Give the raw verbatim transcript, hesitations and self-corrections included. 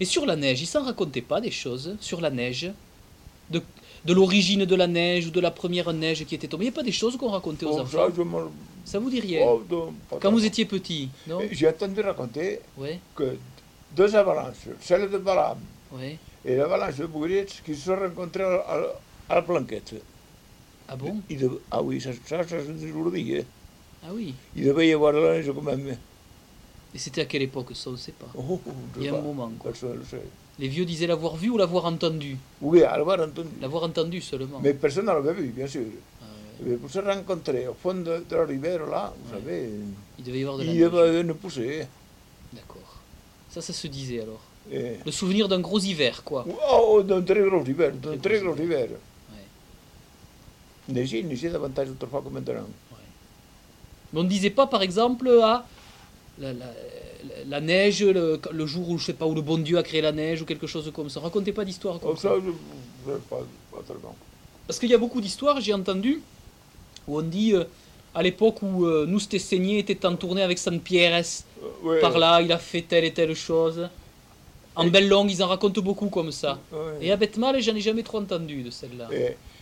Et sur la neige, ils s'en racontaient pas des choses sur la neige, de, de l'origine de la neige ou de la première neige qui était tombée. Il n'y a pas des choses qu'on racontait aux Bon, enfants. ça, je m'en- Ça vous dit rien? oh, non, pas Quand vous tellement. étiez petit, non? Et j'ai entendu raconter Ouais, que deux avalanches, celle de Balaam ouais. et l'avalanche de Bourriette, qui se sont rencontrées à, à- à la Blanquette. Ah bon? Il dev- ah oui, ça, ça, ça, je vous le dis. Hein. Ah oui. Il devait y avoir de la neige quand même. Et c'était à quelle époque ça, on ne sait pas. Oh, oh, oh, je Il y a sais un pas. moment, quoi. Personne ne le sait. Les vieux disaient l'avoir vu ou l'avoir entendu? Oui, à l'avoir entendu. L'avoir entendu seulement. Mais personne ne l'avait vu, bien sûr. Ah ouais. Mais pour se rencontrer au fond de, de la rivière, là, vous Ouais. savez, Il devait y avoir de la il neige. devait avoir une poussée. D'accord. Ça, ça se disait alors. Et- Le souvenir d'un gros hiver, quoi. Oh, d'un très gros hiver, d'un Très très gros gros hiver. Ouais. Neigeait, il neigeait davantage autrefois que maintenant. Mais on ne disait pas, par exemple, à la, la- la neige, le, le jour où, je sais pas, où le bon Dieu a créé la neige ou quelque chose comme ça. Racontez pas d'histoire comme Oh, ça. ça, je ne sais pas, pas tellement. Parce qu'il y a beaucoup d'histoires, j'ai entendu, où on dit, euh, à l'époque où euh, nous, c'était saigné, était en tournée avec San Pierre, Euh, ouais, par là, il a fait telle et telle chose. En Et- belle longue, ils en racontent beaucoup comme ça. ouais. Et à Bête Mal, j'en ai jamais trop entendu de celle-là. Et